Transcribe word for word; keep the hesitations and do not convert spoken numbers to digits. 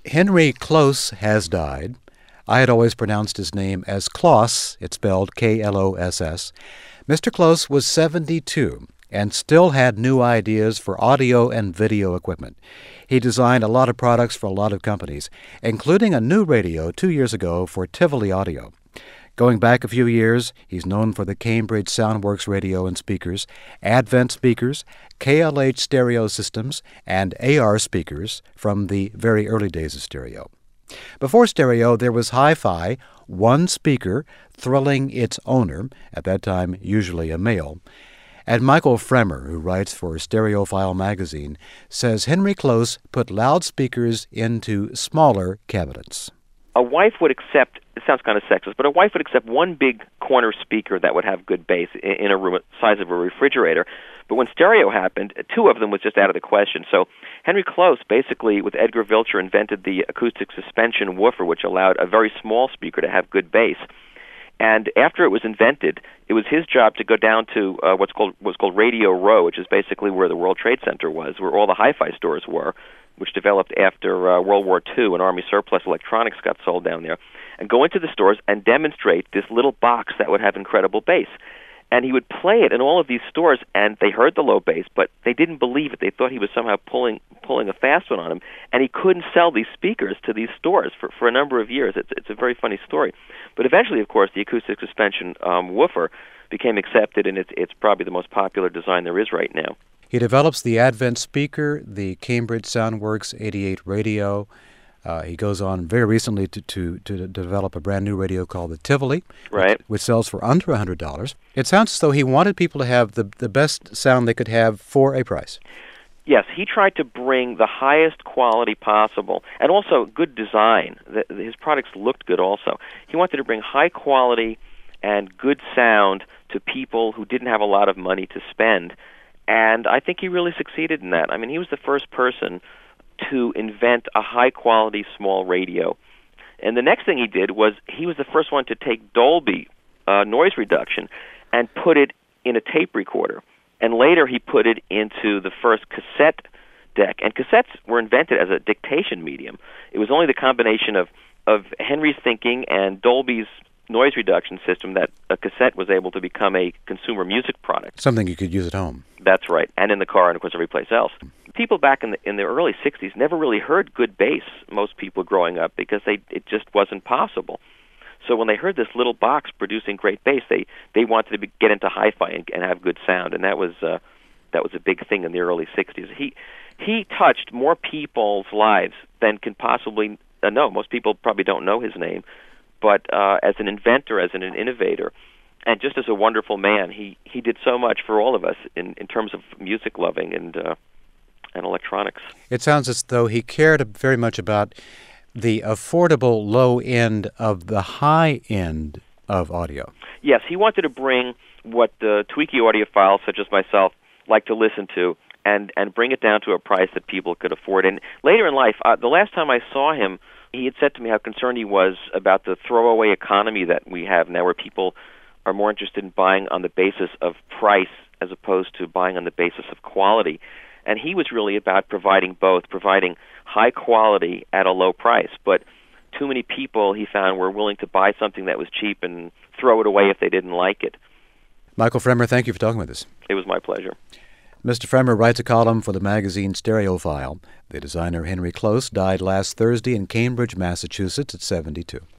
Henry Closs has died. I had always pronounced his name as Kloss. It's spelled K L O S S. Mister Closs was seventy-two and still had new ideas for audio and video equipment. He designed a lot of products for a lot of companies, including a new radio two years ago for Tivoli Audio. Going back a few years, he's known for the Cambridge Soundworks radio and speakers, Advent speakers, K L H stereo systems, and A R speakers from the very early days of stereo. Before stereo, there was hi-fi, one speaker thrilling its owner, at that time usually a male. And Michael Fremer, who writes for Stereophile magazine, says Henry Closs put loudspeakers into smaller cabinets. A wife would accept, it sounds kind of sexist, but a wife would accept one big corner speaker that would have good bass in a room the size of a refrigerator. But when stereo happened, two of them was just out of the question. So Henry Closs basically, with Edgar Vilcher, invented the acoustic suspension woofer, which allowed a very small speaker to have good bass. And after it was invented, it was his job to go down to uh, what's called what's called Radio Row, which is basically where the World Trade Center was, where all the hi-fi stores were, which developed after uh, World War Two, and Army surplus electronics got sold down there, and go into the stores and demonstrate this little box that would have incredible bass. And he would play it in all of these stores, and they heard the low bass, but they didn't believe it. They thought he was somehow pulling pulling a fast one on them, and he couldn't sell these speakers to these stores for, for a number of years. It's, it's a very funny story. But eventually, of course, the acoustic suspension um, woofer became accepted, and it's, it's probably the most popular design there is right now. He develops the Advent speaker, the Cambridge Soundworks eighty-eight radio. Uh, he goes on very recently to, to, to develop a brand new radio called the Tivoli, right, which, which sells for under one hundred dollars. It sounds as though he wanted people to have the, the best sound they could have for a price. Yes, he tried to bring the highest quality possible, and also good design. The, his products looked good also. He wanted to bring high quality and good sound to people who didn't have a lot of money to spend, and I think he really succeeded in that. I mean, he was the first person to invent a high-quality small radio. And the next thing he did was he was the first one to take Dolby uh, noise reduction and put it in a tape recorder. And later he put it into the first cassette deck. And cassettes were invented as a dictation medium. It was only the combination of, of Henry's thinking and Dolby's noise reduction system that a cassette was able to become a consumer music product. Something you could use at home. That's right, and in the car and, of course, every place else. People back in the in the early sixties never really heard good bass, most people growing up, because they it just wasn't possible. So when they heard this little box producing great bass, they, they wanted to be, get into hi-fi and, and have good sound, and that was uh, that was a big thing in the early sixties. He he touched more people's lives than can possibly uh, know. Most people probably don't know his name, but uh, as an inventor, as an, an innovator, and just as a wonderful man, he, he did so much for all of us in, in terms of music loving and uh, and electronics. It sounds as though he cared very much about the affordable low end of the high end of audio. Yes, he wanted to bring what the tweaky audiophiles, such as myself, like to listen to, and, and bring it down to a price that people could afford. And later in life, uh, the last time I saw him, he had said to me how concerned he was about the throwaway economy that we have now, where people are more interested in buying on the basis of price as opposed to buying on the basis of quality. And he was really about providing both, providing high quality at a low price. But too many people, he found, were willing to buy something that was cheap and throw it away if they didn't like it. Michael Fremer, thank you for talking with us. It was my pleasure. Mister Fremer writes a column for the magazine Stereophile. The designer Henry Closs died last Thursday in Cambridge, Massachusetts at seventy-two.